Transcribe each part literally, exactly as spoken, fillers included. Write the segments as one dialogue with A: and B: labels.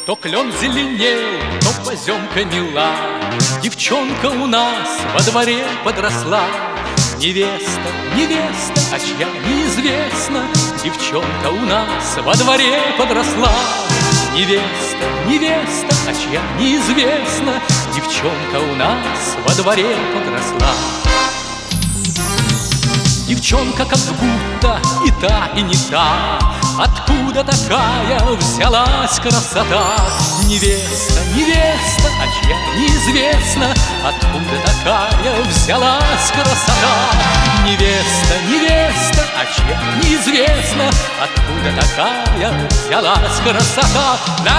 A: То клен зеленел, то поземка мила. Девчонка у нас во дворе подросла. Невеста, невеста, а чья неизвестно. Девчонка у нас во дворе подросла. Невеста, невеста, а чья неизвестно. Девчонка у нас во дворе подросла. Девчонка как будто и та, и не та. Откуда такая взялась красота? Невеста, невеста, а чья неизвестно. Откуда такая взялась красота? Невеста, невеста, а чья неизвестно. Откуда такая взялась красота?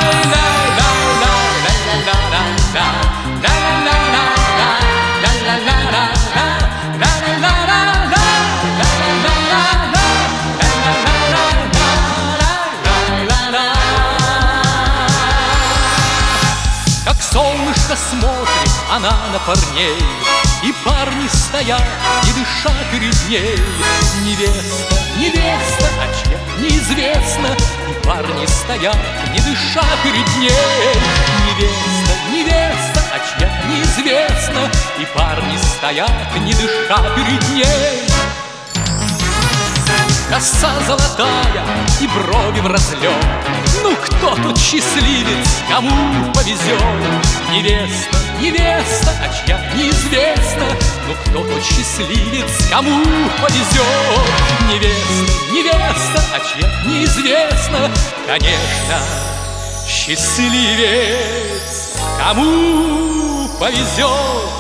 A: Солнышко смотрит она на парней, и парни стоят, не дыша перед ней. Невеста, невеста, а чья неизвестно. И парни стоят, не дыша перед ней. Невеста, невеста, а чья неизвестно. И парни стоят, не дыша перед ней. Коса золотая и брови в разлет. Ну кто тут счастливец, кому повезет? Невеста, невеста, а чья неизвестно. Ну кто тут счастливец, кому повезет? Невеста, невеста, а чья неизвестно. Конечно, счастливец, кому повезет.